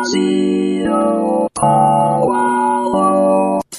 ジオポアロ。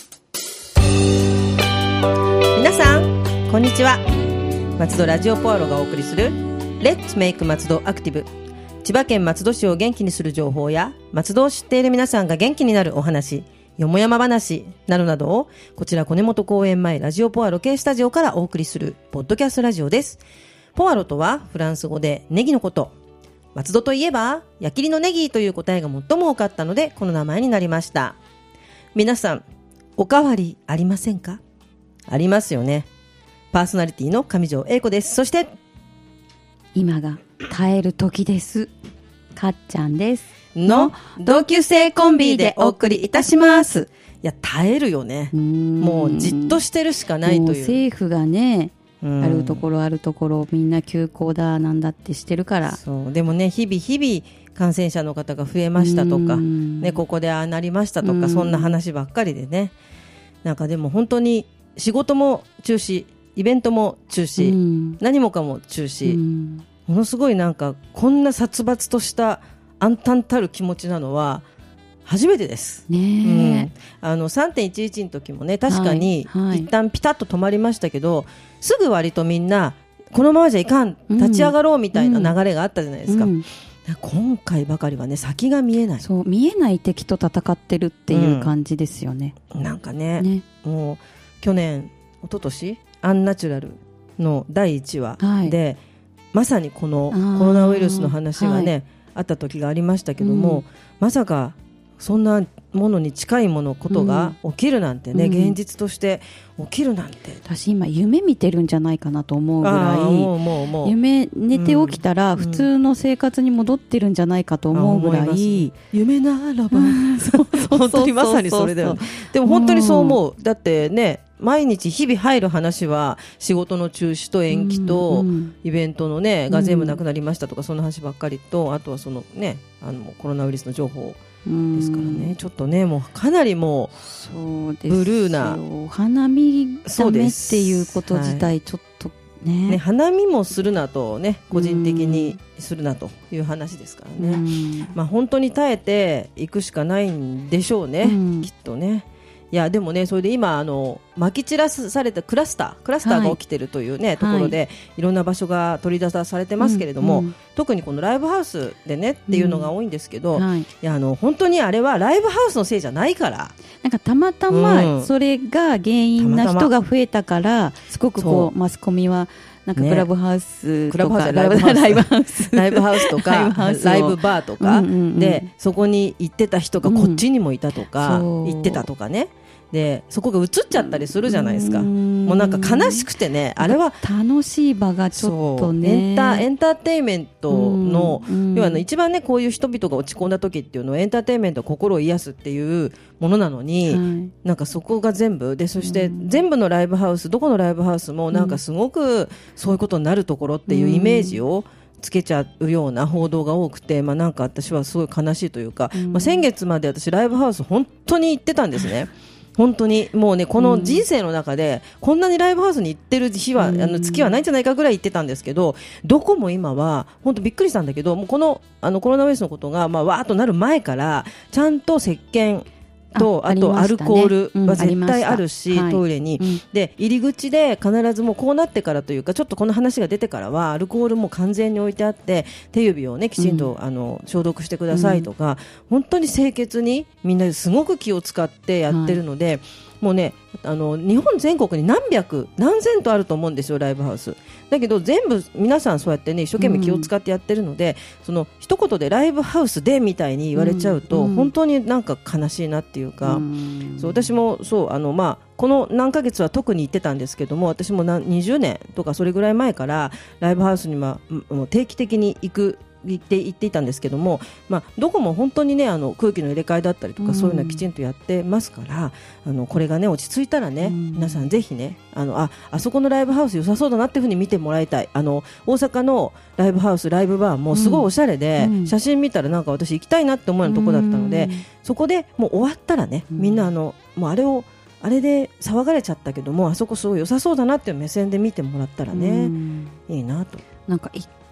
皆さんこんにちは。松戸ラジオポアロがお送りするレッツメイク松戸アクティブ。千葉県松戸市を元気にする情報や松戸を知っている皆さんが元気になるお話、よもやま話などなどをこちら小根本公園前ラジオポアロ系スタジオからお送りするポッドキャストラジオです。ポアロとはフランス語でネギのこと。松戸といえば矢切のネギという答えが最も多かったのでこの名前になりました。皆さんおかわりありませんか？ありますよね。パーソナリティの上条英子です。そして今が耐える時です、かっちゃんですの同級生コンビでお送りいたします。いや耐えるよね。もうじっとしてるしかないという。 もう政府がね、あるところみんな休校だなんだってしてるから。 そうでもね、日々感染者の方が増えましたとか、ね、ここでああなりましたとか、そんな話ばっかりでね。なんかでも本当に仕事も中止、イベントも中止、何もかも中止、ものすごいなんかこんな殺伐とした暗淡たる気持ちなのは初めてです、 ね。 3.11 の時もね、確かに一旦ピタッと止まりましたけど、すぐ割とみんなこのままじゃいかん、立ち上がろうみたいな流れがあったじゃないですか。今回ばかりはね、先が見えない。 そう、見えない敵と戦ってるっていう感じですよね。 なんかね、もう去年一昨年アンナチュラルの第1話で、まさにこのコロナウイルスの話がね、あった時がありましたけども、まさかそんなものに近いことが起きるなんてね、現実として起きるなんて、 私今夢見てるんじゃないかなと思うぐらい、夢寝て起きたら普通の生活に戻ってるんじゃないかと思うぐらい、 夢ならば本当にまさにそれだよね。でも本当にそう思う。だってね、毎日日々入る話は仕事の中止と延期と、イベントのねが全部なくなりましたとか、そんな話ばっかりと、あとはそのね、コロナウイルスの情報ですからね、ちょっとね、もうかなりもうブルーな。 お花見ダメっていうこと自体ちょっとね、 花見もするなとね、個人的にするなという話ですからね。本当に耐えていくしかないんでしょうね、きっとね。いやでもね、それで今まき散らされたクラスターが起きてるというね、ところでいろんな場所が取り出されてますけれども、特にこのライブハウスでねっていうのが多いんですけど、いや本当にあれはライブハウスのせいじゃないから、 なんかたまたまそれが原因な人が増えたから、すごくこうマスコミはなんかクラブハウスとか、ライブハウスとかライブバーとかで、そこに行ってた人がこっちにもいたとか、行ってたとかね、でそこが映っちゃったりするじゃないですか。もうなんか悲しくてね、あれは楽しい場がちょっとね、 エンターテインメントの、要は一番ね、こういう人々が落ち込んだ時っていうのはエンターテインメントは心を癒すっていうものなのに、なんかそこが全部で、そして全部のライブハウス、どこのライブハウスもなんかすごくそういうことになるところっていうイメージをつけちゃうような報道が多くて、なんか私はすごい悲しいというか、先月まで私ライブハウス本当に行ってたんですね。本当にもうね、この人生の中でこんなにライブハウスに行ってる日は月はないんじゃないかぐらい行ってたんですけど、どこも今は本当びっくりしたんだけど、もうこのコロナウイルスのことがわーっとなる前からちゃんと石鹸と、あとアルコールは絶対あるし、トイレに、で入り口で必ずもうこうなってからというか、ちょっとこの話が出てからはアルコールも完全に置いてあって、手指をねきちんと消毒してくださいとか、本当に清潔にみんなすごく気を使ってやってるので、もうね、日本全国に何千とあると思うんですよ、ライブハウス。だけど全部皆さんそうやってね、一生懸命気を使ってやってるので、その一言でライブハウスでみたいに言われちゃうと、本当になんか悲しいなっていうか、そう私もそうこの何ヶ月は特に行ってたんですけども、私も20年とかそれぐらい前からライブハウスには定期的に行っていたんですけども、どこも本当にね、空気の入れ替えだったりとか、そういうのはきちんとやってますから、これがね落ち着いたらね、皆さんぜひね、あそこのライブハウス良さそうだなっていうふうに見てもらいたい。大阪のライブハウス、ライブバーもすごいおしゃれで、写真見たらなんか私行きたいなって思うようなとこだったので、そこでもう終わったらね、みんなもうあれで騒がれちゃったけども、あそこすごい良さそうだなっていう目線で見てもらったらね、いいなと。 なんか一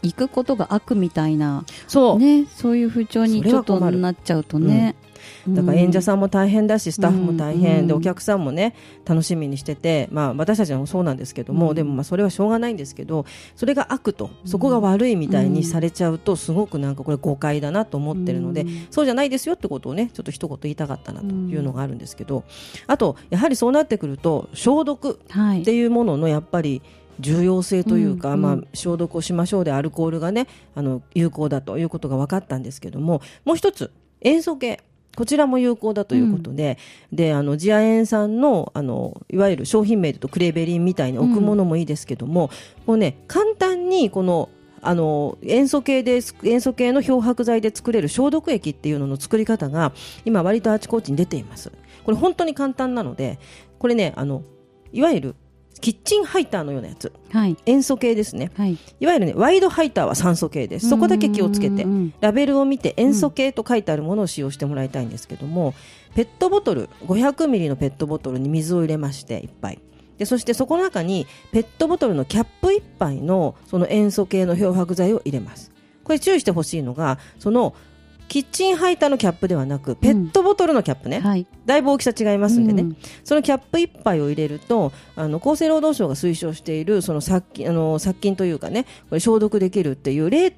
行くことが悪みたいな、 そう、 ね、そういう風潮にちょっとなっちゃうとね、 だから演者さんも大変だしスタッフも大変で、お客さんもね楽しみにしてて、私たちもそうなんですけども、でもそれはしょうがないんですけど、それが悪と、そこが悪いみたいにされちゃうとすごくなんかこれ誤解だなと思ってるので、そうじゃないですよってことをねちょっと一言言いたかったなというのがあるんですけど、あとやはりそうなってくると消毒っていうもののやっぱり重要性というか、消毒をしましょうでアルコールがね有効だということが分かったんですけども、もう一つ塩素系、こちらも有効だということで、次亜塩酸のいわゆる商品名でとクレベリンみたいに置くものもいいですけども、こうね簡単にこの塩素系の漂白剤で作れる消毒液っていうのの作り方が今割とあちこちに出ています。これ本当に簡単なので、これねいわゆるキッチンハイターのようなやつ、塩素系ですね、いわゆるねワイドハイターは酸素系です。そこだけ気をつけてラベルを見て塩素系と書いてあるものを使用してもらいたいんですけども、ペットボトル500ミリのペットボトルに水を入れまして1杯で、そしてそこの中にペットボトルのキャップ1杯のその塩素系の漂白剤を入れます。これ注意してほしいのが、そのキッチンハイターのキャップではなくペットボトルのキャップね、だいぶ大きさ違いますんでね、そのキャップ1杯を入れると厚生労働省が推奨しているその殺菌というかね、これ消毒できるっていう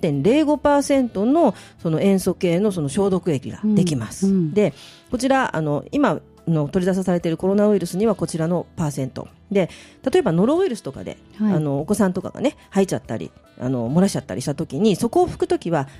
0.05% のその塩素系のその消毒液ができます、でこちら今の取り出されているコロナウイルスにはこちらのパーセントで、例えばノロウイルスとかで、お子さんとかがね吐いちゃったり漏らしちゃったりした時にそこを拭くときは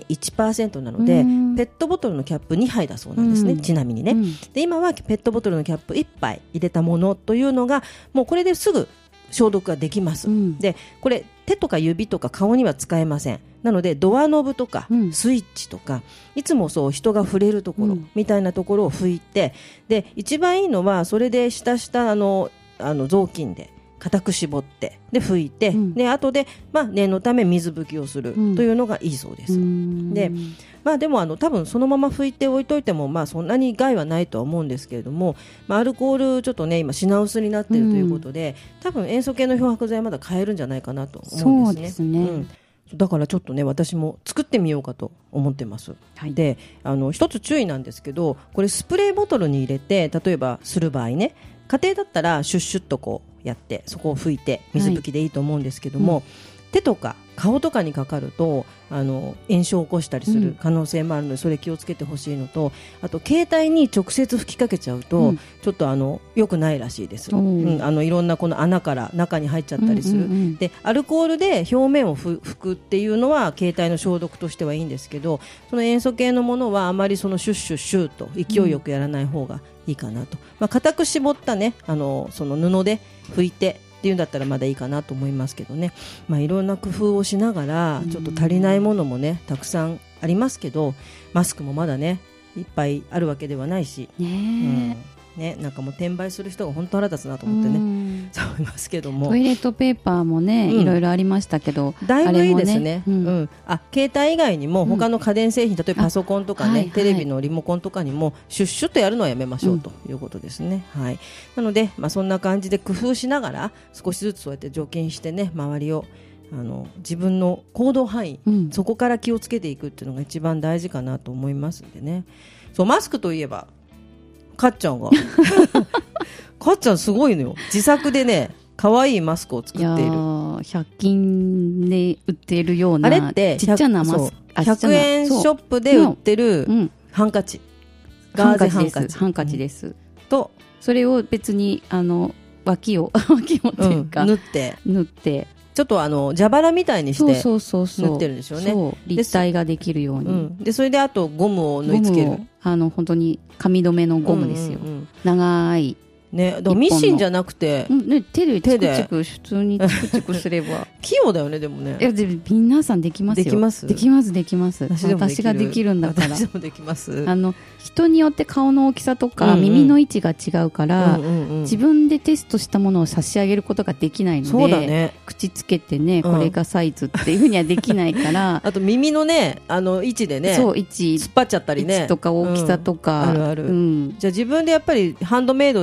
0.1% なので、ペットボトルのキャップ2杯だそうなんですね、ちなみにね、で今はペットボトルのキャップ1杯入れたものというのがもうこれですぐ消毒ができます、でこれ手とか指とか顔には使えません。なのでドアノブとかスイッチとか、いつもそう人が触れるところみたいなところを拭いて、で一番いいのはそれで下雑巾で固く絞ってで拭いて、で後で念のため水拭きをするというのがいいそうです、ででも多分そのまま拭いておいといてもそんなに害はないとは思うんですけれども、アルコールちょっとね今品薄になっているということで、多分塩素系の漂白剤はまだ買えるんじゃないかなと思うんですね。だからちょっとね私も作ってみようかと思ってます、で一つ注意なんですけど、これスプレーボトルに入れて例えばする場合ね、家庭だったらシュッシュッとこうやってそこを拭いて水拭きでいいと思うんですけども、手とか顔とかにかかると炎症を起こしたりする可能性もあるので、それ気をつけてほしいのと、あと携帯に直接吹きかけちゃうと、ちょっと良くないらしいです、いろんなこの穴から中に入っちゃったりする、でアルコールで表面を拭くっていうのは携帯の消毒としてはいいんですけど、その塩素系のものはあまりそのシュッシュッシュッと勢いよくやらない方がいいかなと、固く絞ったねその布で拭いてっていうんだったらまだいいかなと思いますけどね、いろんな工夫をしながらちょっと足りないものもねたくさんありますけど、マスクもまだねいっぱいあるわけではないし、なんかもう転売する人が本当腹立つなと思ってね、そう思いますけども、 トイレットペーパーもね、いろいろありましたけどだいぶいいですね、携帯以外にも他の家電製品、例えばパソコンとかね、テレビのリモコンとかにもシュッシュッとやるのはやめましょうということですね、なので、そんな感じで工夫しながら少しずつそうやって除菌してね、周りを自分の行動範囲、そこから気をつけていくっていうのが一番大事かなと思いますんでね。そうマスクといえばかっちゃんがかっちゃんすごいのよ、自作でね可愛いマスクを作っている。 100均で売っているようなあれってちっちゃなマスク、 100円ショップで売ってるハンカチ、ガーゼハンカチです、とそれを別に脇をっていうか、 縫ってちょっと蛇腹みたいにして縫ってるんでしょうね。 立体ができるように、 でそれであとゴムを縫い付ける、 本当に紙留めのゴムですよ、長いね、だからミシンじゃなくて、 手でチクチク普通にチクチクすれば器用だよね。でもね、 いやで皆さんできますよ。できます私ができるんだから。 私でもできます。 人によって顔の大きさとか、耳の位置が違うから、自分でテストしたものを差し上げることができないので、 そうだね、 口つけてね、これがサイズっていうふうにはできないからあと耳のね位置でね、 そう位置突っ張っちゃったりね、 位置とか大きさとか、 あるある、じゃあ自分でやっぱりハンドメイドで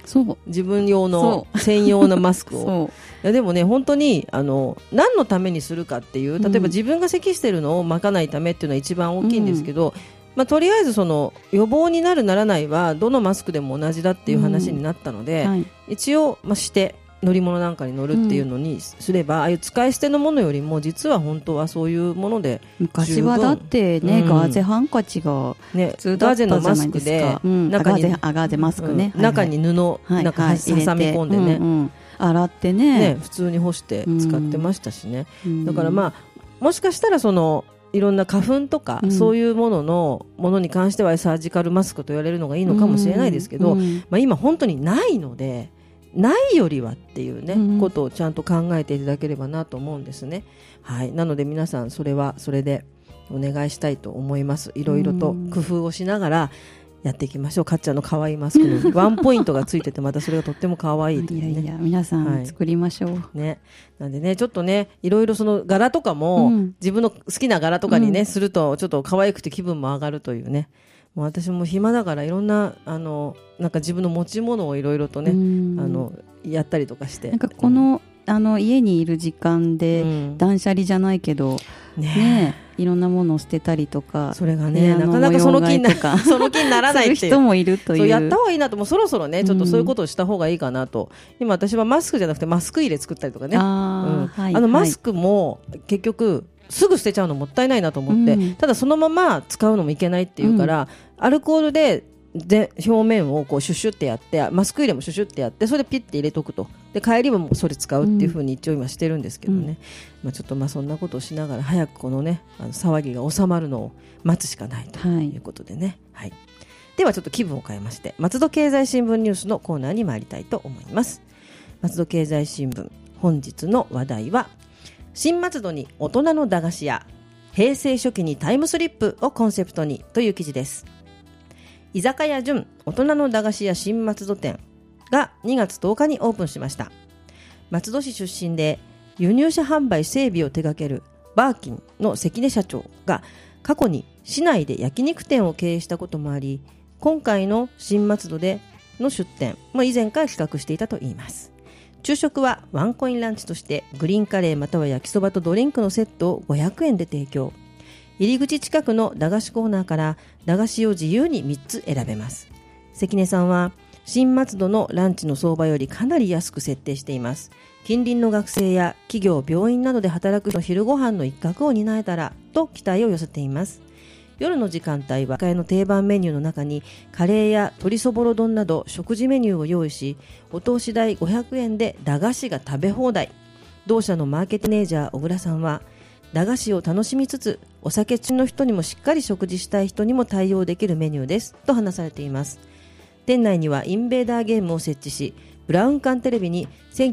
自分用の専用のマスクをいやでもね本当に何のためにするかっていう、例えば自分が咳してるのをまかないためっていうのは一番大きいんですけど、とりあえずその予防になるならないはどのマスクでも同じだっていう話になったので、一応、して乗り物なんかに乗るっていうのにすれば、ああいう使い捨てのものよりも実は本当はそういうもので昔はだってね、ガーゼハンカチが普通だったじゃないですか、ガーゼのマスクで、ガーゼマスクね、 中に布なんか挟み込んでね、 洗ってね普通に干して使ってましたしね、だからもしかしたらそのいろんな花粉とか、そういうものに関してはサージカルマスクと言われるのがいいのかもしれないですけど、今本当にないのでないよりはっていうね、ことをちゃんと考えていただければなと思うんですね。はい、なので皆さんそれはそれでお願いしたいと思います。いろいろと工夫をしながらやっていきましょう。かっちゃんの可愛いマスクにワンポイントがついててまたそれがとっても可愛いというね。 いや皆さん作りましょう、 ね。なんでねちょっとねいろいろその柄とかも、自分の好きな柄とかにね、するとちょっと可愛くて気分も上がるというね。もう私も暇だからいろんななんか自分の持ち物をいろいろとねやったりとかして、 なんかこの、家にいる時間で、断捨離じゃないけどねいろんなものを捨てたりとか、 それがねなかなかその気にならないっていう人もいるという、 そうやった方がいいなと、もうそろそろねちょっとそういうことをした方がいいかなと、今私はマスクじゃなくてマスク入れ作ったりとかね、マスクも結局すぐ捨てちゃうのもったいないなと思って、ただそのまま使うのもいけないっていうから、アルコールで表面をこうシュッシュってやって、マスク入れもシュッシュってやって、それでピッて入れとくと、で帰りもそれ使うっていう風に一応今してるんですけどね、ちょっとそんなことをしながら早くこのね騒ぎが収まるのを待つしかないということでね、ではちょっと気分を変えまして松戸経済新聞ニュースのコーナーに参りたいと思います。松戸経済新聞本日の話題は、新松戸に大人の駄菓子屋、平成初期にタイムスリップをコンセプトにという記事です。居酒屋純大人の駄菓子屋新松戸店が2月10日にオープンしました。松戸市出身で輸入車販売整備を手掛けるバーキンの関根社長が過去に市内で焼肉店を経営したこともあり、今回の新松戸での出店も以前から企画していたといいます。昼食はワンコインランチとしてグリーンカレーまたは焼きそばとドリンクのセットを500円で提供。入り口近くの駄菓子コーナーから駄菓子を自由に3つ選べます。関根さんは新松戸のランチの相場よりかなり安く設定しています。近隣の学生や企業、病院などで働く人の昼ご飯の一角を担えたらと期待を寄せています。夜の時間帯は居酒屋の定番メニューの中にカレーや鶏そぼろ丼など食事メニューを用意し、お通し代500円で駄菓子が食べ放題。同社のマーケティネージャー小倉さんは、駄菓子を楽しみつつお酒中の人にもしっかり食事したい人にも対応できるメニューですと話されています。店内にはインベーダーゲームを設置し、ブラウン管テレビに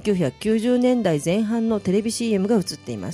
1990年代前半のテレビ CM が映っています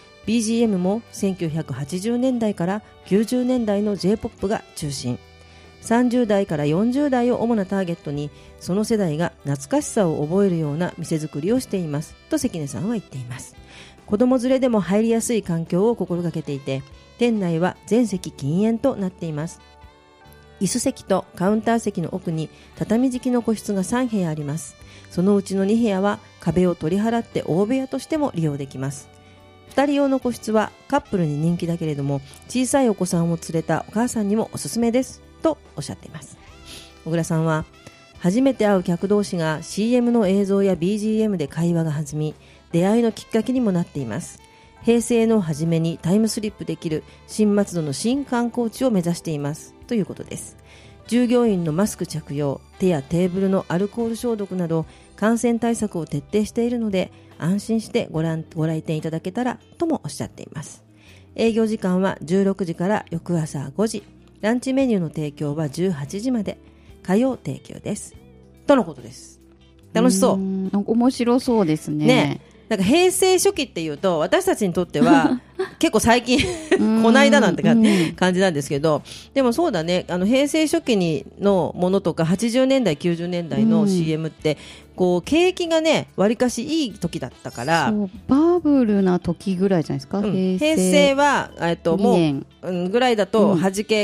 。BGM も1980年代から90年代の J-POP が中心。30代から40代を主なターゲットに、その世代が懐かしさを覚えるような店作りをしていますと関根さんは言っています。子供連れでも入りやすい環境を心がけていて、店内は全席禁煙となっています。椅子席とカウンター席の奥に畳敷きの個室が3部屋あります。そのうちの2部屋は壁を取り払って大部屋としても利用できます。2人用の個室はカップルに人気だけれども、小さいお子さんを連れたお母さんにもおすすめですとおっしゃっています。小倉さんは、初めて会う客同士が CM の映像や BGM で会話が弾み、出会いのきっかけにもなっています。平成の初めにタイムスリップできる新松戸の新観光地を目指していますということです。従業員のマスク着用、手やテーブルのアルコール消毒など感染対策を徹底しているので、安心してご来店いただけたらともおっしゃっています。営業時間は16時から翌朝5時、ランチメニューの提供は18時まで、火曜提供ですとのことです。楽しそう。 なんか面白そうですね。 ね、なんか平成初期っていうと私たちにとっては結構最近こないだなんて感じなんですけど、でもそうだね、平成初期のものとか80年代90年代の CM ってこう景気がねわりかしいい時だったから、 そうバブルな時ぐらいじゃないですか、 平成はもうぐらいだと弾け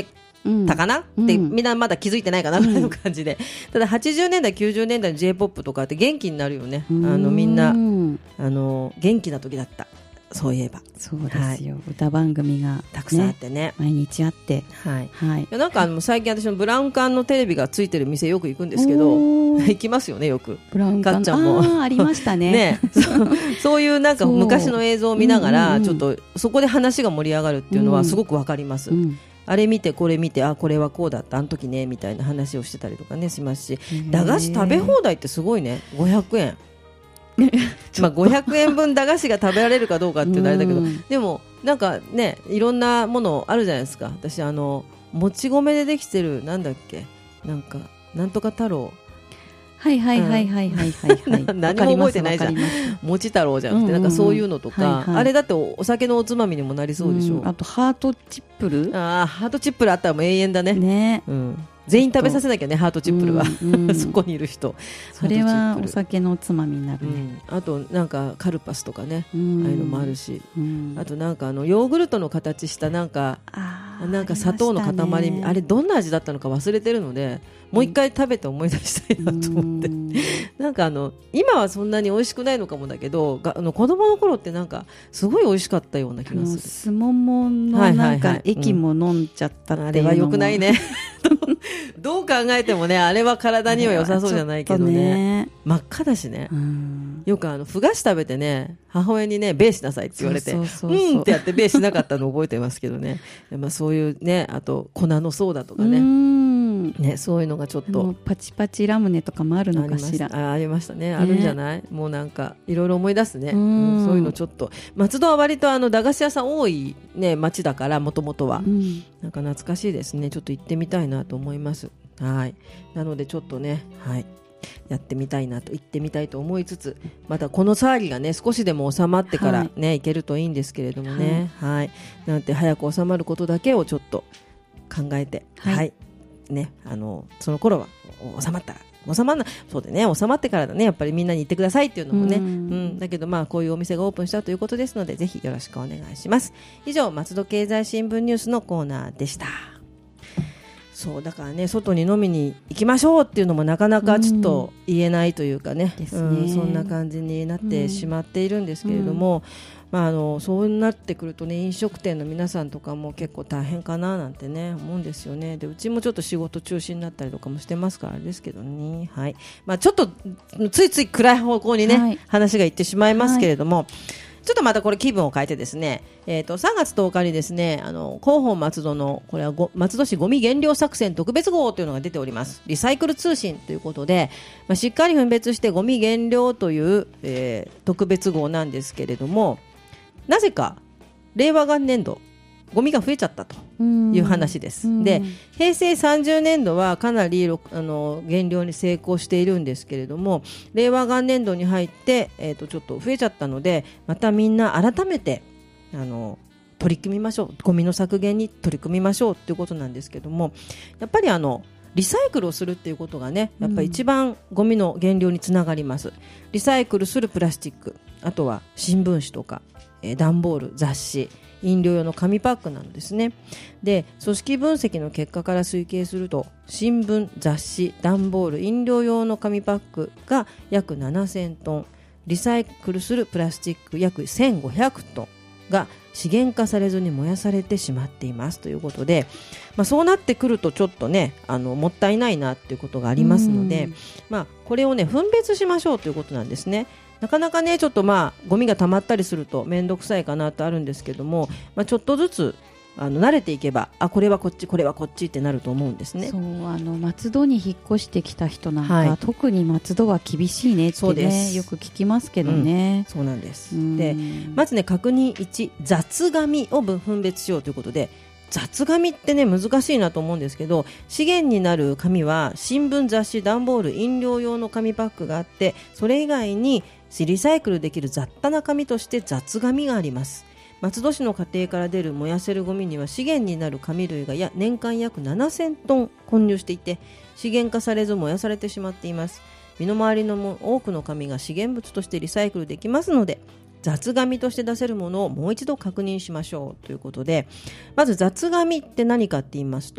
たかな、ってみんなまだ気づいてないかなぐらいの感じで、ただ80年代90年代の J-POP とかって元気になるよね。みんな元気な時だった。そういえばそうですよ、歌番組が、 たくさんあってね、 毎日あって、 いやなんか最近私のブラウン管のテレビがついてる店よく行くんですけど行きますよねよく。 ブラウン管かっちゃんもありましたねそういうなんか昔の映像を見ながらちょっとそこで話が盛り上がるっていうのはすごくわかります。あれ見てこれ見て、これはこうだったあの時ねみたいな話をしてたりとかねしますし、駄菓子食べ放題ってすごいね。500円まあ500円分駄菓子が食べられるかどうかっていうのあれだけど、でもなんかねいろんなものあるじゃないですか。私もち米でできてるなんだっけ、なんかなんとか太郎、 何も覚えてないじゃん。 もち太郎じゃなくて、なんかそういうのとか、あれだってお酒のおつまみにもなりそうでしょ。 あとハートチップル、 ハートチップルあったらもう永遠だね。全員食べさせなきゃね、ハートチップルはそこにいる人、 それはお酒のおつまみになるね。 あとなんかカルパスとかね、ああいうのもあるし、あとなんかヨーグルトの形したなんか砂糖の塊、あれどんな味だったのか忘れてるので、もう一回食べて思い出したいなと思って、なんか今はそんなに美味しくないのかもだけど、子供の頃ってなんかすごい美味しかったような気がする。 すもものなんか液も飲んじゃったっていうのも、 あれは良くないねどう考えてもね、あれは体には良さそうじゃないけどね、真っ赤だしね。よくふ菓子食べてね、母親にねベーしなさいって言われてってやってベーしなかったのを覚えてますけどねまあそういうね、あと粉のソーダとかね、そういうのがちょっとパチパチラムネとかもあるのかしら。 ありましたね、あるんじゃない、もうなんかいろいろ思い出すね。そういうのちょっと、松戸は割と駄菓子屋さん多いね町だから、もともとは、なんか懐かしいですね。ちょっと行ってみたいなと思います。なのでちょっとね、やってみたいなと、行ってみたいと思いつつ、またこの騒ぎがね少しでも収まってからね、行けるといいんですけれどもね、なんて早く収まることだけをちょっと考えて、ね、その頃は収まったら、そうでね、収まってからだね、やっぱりみんなに言ってくださいっていうのもね、だけどまあこういうお店がオープンしたということですので、ぜひよろしくお願いします。以上、松戸経済新聞ニュースのコーナーでした。そうだからね、外に飲みに行きましょうっていうのもなかなかちょっと言えないというかね、そんな感じになってしまっているんですけれども、そうなってくるとね、飲食店の皆さんとかも結構大変かななんてね思うんですよね。でうちもちょっと仕事中止になったりとかもしてますからあれですけどね、ちょっとついつい暗い方向にね、話がいってしまいますけれども、ちょっとまたこれ気分を変えてですね、3月10日にですね、広報松戸のこれは松戸市ゴミ減量作戦特別号というのが出ております。リサイクル通信ということで、しっかり分別してゴミ減量という、特別号なんですけれども、なぜか令和元年度ゴミが増えちゃったという話です。で平成30年度はかなり減量に成功しているんですけれども、令和元年度に入って、ちょっと増えちゃったので、またみんな改めて取り組みましょう、ゴミの削減に取り組みましょうということなんですけども、やっぱりリサイクルをするっていうことがね、やっぱり一番ゴミの減量につながります。リサイクルするプラスチック、あとは新聞紙とか段ボール、雑誌、飲料用の紙パックなんですね。で組織分析の結果から推計すると、新聞、雑誌、段ボール、飲料用の紙パックが約7000トン、リサイクルするプラスチック約1500トンが資源化されずに燃やされてしまっていますということで、そうなってくるとちょっとねもったいないなっていうことがありますので、これをね分別しましょうということなんですね。なかなかねちょっとゴミが溜まったりすると面倒くさいかなとあるんですけども、ちょっとずつ慣れていけば、これはこっちこれはこっちってなると思うんですね。 そう松戸に引っ越してきた人なんか、特に松戸は厳しいねってねよく聞きますけどね、 そうなんです。でまずね確認1、雑紙を分別しようということで、雑紙ってね難しいなと思うんですけど、資源になる紙は新聞、雑誌、段ボール、飲料用の紙パックがあって、それ以外にリサイクルできる雑多な紙として雑紙があります。松戸市の家庭から出る燃やせるゴミには資源になる紙類が年間約7000トン混入していて、資源化されず燃やされてしまっています。身の回りの多くの紙が資源物としてリサイクルできますので、雑紙として出せるものをもう一度確認しましょうということで、まず雑紙って何かって言いますと、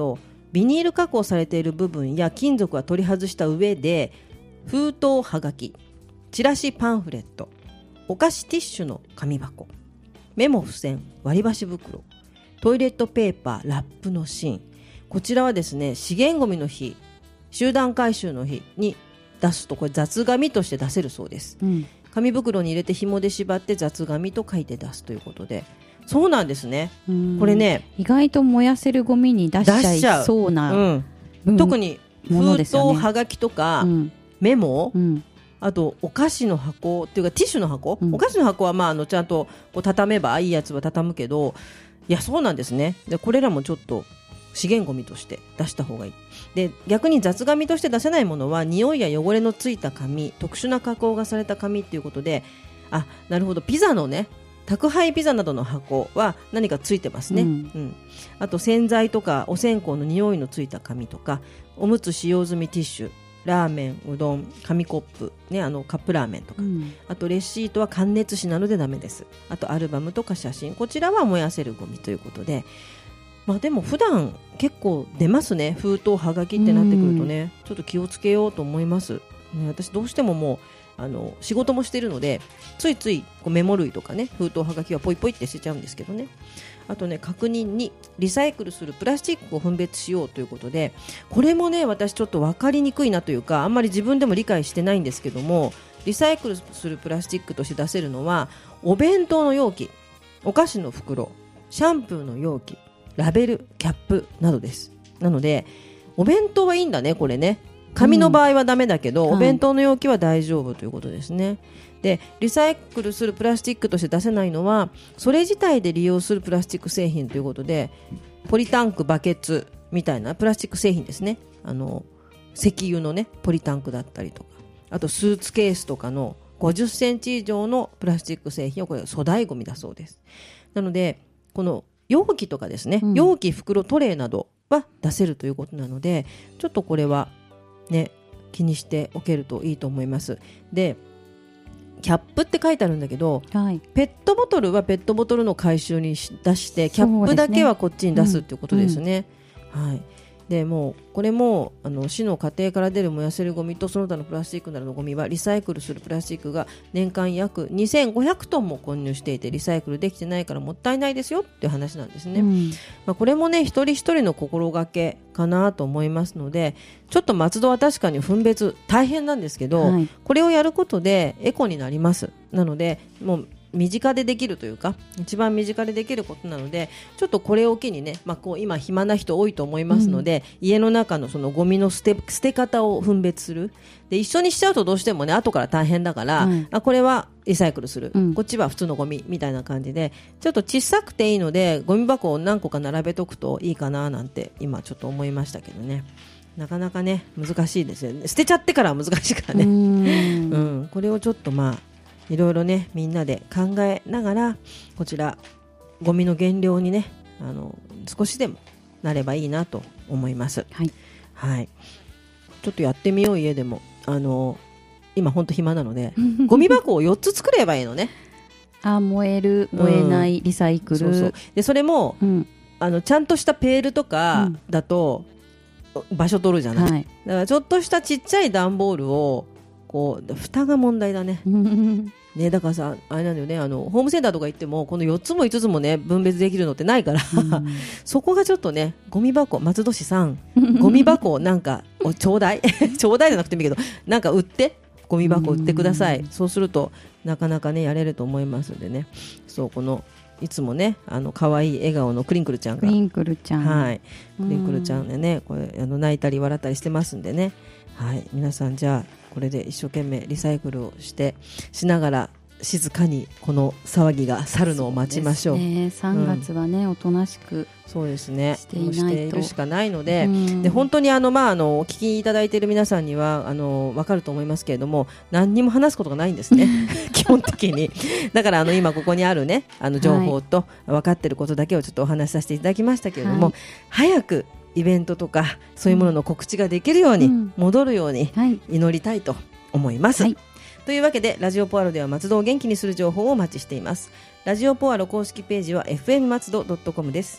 ビニール加工されている部分や金属は取り外した上で、封筒はがき、チラシパンフレット、お菓子ティッシュの紙箱、メモ付箋、割り箸袋、トイレットペーパー、ラップの芯、こちらはですね、資源ごみの日、集団回収の日に出すと、これ雑紙として出せるそうです、紙袋に入れて紐で縛って雑紙と書いて出すということで、そうなんですね。これね、 意外と燃やせるゴミに出しちゃいそうな、 特に封筒はがきとか、メモ、あとお菓子の箱っていうかティッシュの箱、お菓子の箱はちゃんとこう畳めばいいやつは畳むけど、いやそうなんですね。でこれらもちょっと資源ゴミとして出した方がいい。で逆に雑紙として出せないものは、匂いや汚れのついた紙、特殊な加工がされた紙っていうことで、なるほど、ピザのね、宅配ピザなどの箱は何かついてますね、あと洗剤とかお線香の匂いのついた紙とか、おむつ使用済みティッシュ、ラーメン、うどん、紙コップ、ね、カップラーメンとか、あとレシートは感熱紙なのでダメです。あとアルバムとか写真、こちらは燃やせるゴミということで、でも普段結構出ますね、封筒はがきってなってくるとね、ちょっと気をつけようと思います、私どうしてももう仕事もしているので、ついついこうメモ類とかね、封筒はがきはポイポイって捨てちゃうんですけどね。あとね、確認にリサイクルするプラスチックを分別しようということで、これもね、私ちょっと分かりにくいなというか、あんまり自分でも理解してないんですけども、リサイクルするプラスチックとして出せるのは、お弁当の容器、お菓子の袋、シャンプーの容器、ラベル、キャップなどです。なのでお弁当はいいんだね、これね。紙の場合はダメだけど、お弁当の容器は大丈夫ということですね。でリサイクルするプラスチックとして出せないのは、それ自体で利用するプラスチック製品ということで、ポリタンク、バケツみたいなプラスチック製品ですね。石油のね、ポリタンクだったりとか、あとスーツケースとかの50センチ以上のプラスチック製品はこれ粗大ゴミだそうです。なのでこの容器とかですね、容器、袋、トレイなどは出せるということなので、ちょっとこれはね、気にしておけるといいと思います。でキャップって書いてあるんだけど、ペットボトルはペットボトルの回収に出して、キャップだけはこっちに出すっていうことですね。でもうこれも市の家庭から出る燃やせるゴミとその他のプラスチックなどのゴミは、リサイクルするプラスチックが年間約2500トンも混入していて、リサイクルできてないからもったいないですよっていう話なんですね。これもね、一人一人の心がけかなと思いますので、ちょっと松戸は確かに分別大変なんですけど、これをやることでエコになります。なのでもう身近でできるというか、一番身近でできることなので、ちょっとこれを機にね、こう今暇な人多いと思いますので、家の中のそのゴミの捨て方を分別する。で一緒にしちゃうとどうしてもね、後から大変だから、これはリサイクルする、こっちは普通のゴミみたいな感じで、ちょっと小さくていいのでゴミ箱を何個か並べとくといいかななんて今ちょっと思いましたけどね。なかなかね、難しいですよね。捨てちゃってからは難しいからね。これをちょっといろいろね、みんなで考えながら、こちらゴミの減量にね、少しでもなればいいなと思います。ちょっとやってみよう、家でも。今ほんと暇なのでゴミ箱を4つ作ればいいのね。 燃える、燃えない、リサイクル。 でそれも、ちゃんとしたペールとかだと、場所取るじゃない、だからちょっとしたちっちゃい段ボールをこう、蓋が問題だね。だからさ、あれなんだよね、ホームセンターとか行ってもこの4つも5つもね、分別できるのってないからそこがちょっとね、ゴミ箱、松戸市さんゴミ箱なんかちょうだいちょうだいじゃなくてもいいけど、なんか売って、ゴミ箱売ってください。そうするとなかなかね、やれると思いますのでね。そう、このいつもね、可愛い笑顔のクリンクルちゃんが、クリンクルちゃんでね、これ泣いたり笑ったりしてますんでね。皆さん、じゃあこれで一生懸命リサイクルをしながら、静かにこの騒ぎが去るのを待ちましょう。 3月はね、おとなしくそうですね、 しているしかないので、で本当にお聞きいただいている皆さんには分かると思いますけれども、何にも話すことがないんですね基本的に。だから今ここにあるね、情報と分かっていることだけをちょっとお話しさせていただきましたけれども、早くイベントとかそういうものの告知ができるように、戻るように祈りたいと思います。というわけで、ラジオポアロでは松戸を元気にする情報をお待ちしています。ラジオポアロ公式ページは fm 松戸.com です。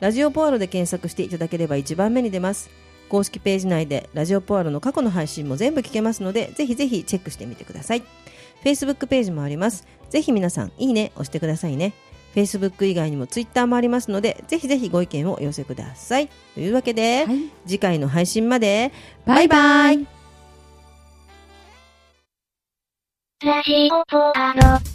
ラジオポアロで検索していただければ一番目に出ます。公式ページ内でラジオポアロの過去の配信も全部聞けますので、ぜひぜひチェックしてみてください。 Facebook ページもあります。ぜひ皆さんいいね押してくださいね。 Facebook 以外にも Twitter もありますので、ぜひぜひご意見をお寄せください。というわけで、次回の配信までバイバイ。 ラジオポアロ。